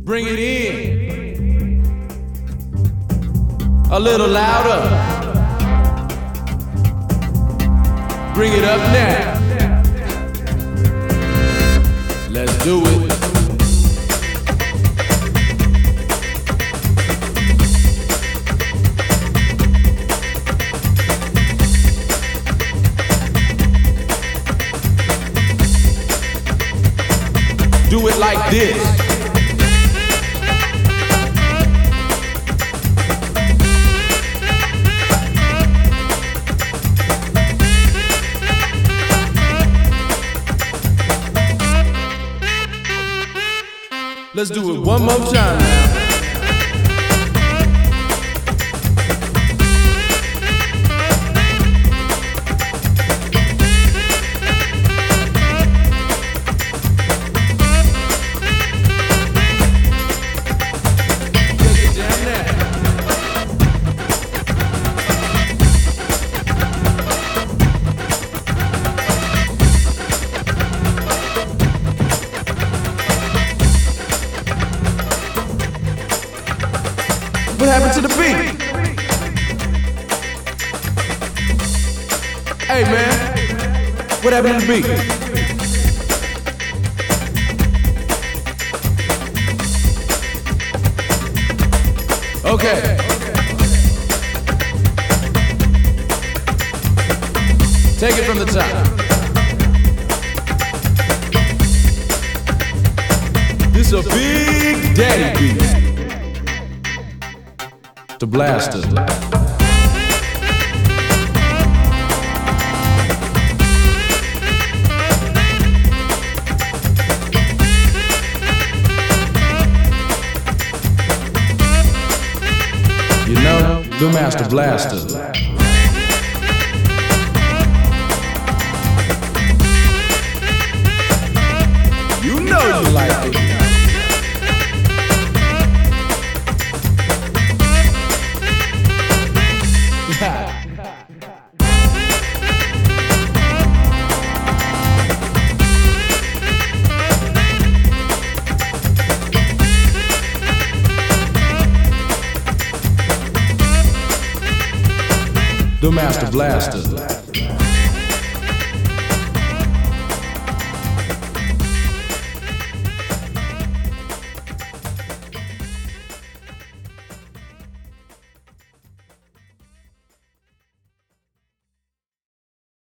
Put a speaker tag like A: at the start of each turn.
A: Bring it in. A little louder. Bring it up now. Let's do it. Do it like this. Let's do it one more time now. What happened to the beat? Hey man, what happened to the beat? Okay. Take it from the top. This is a big daddy beat. The Blaster. You know, the Master Blaster. You know you like it. The Master Blaster.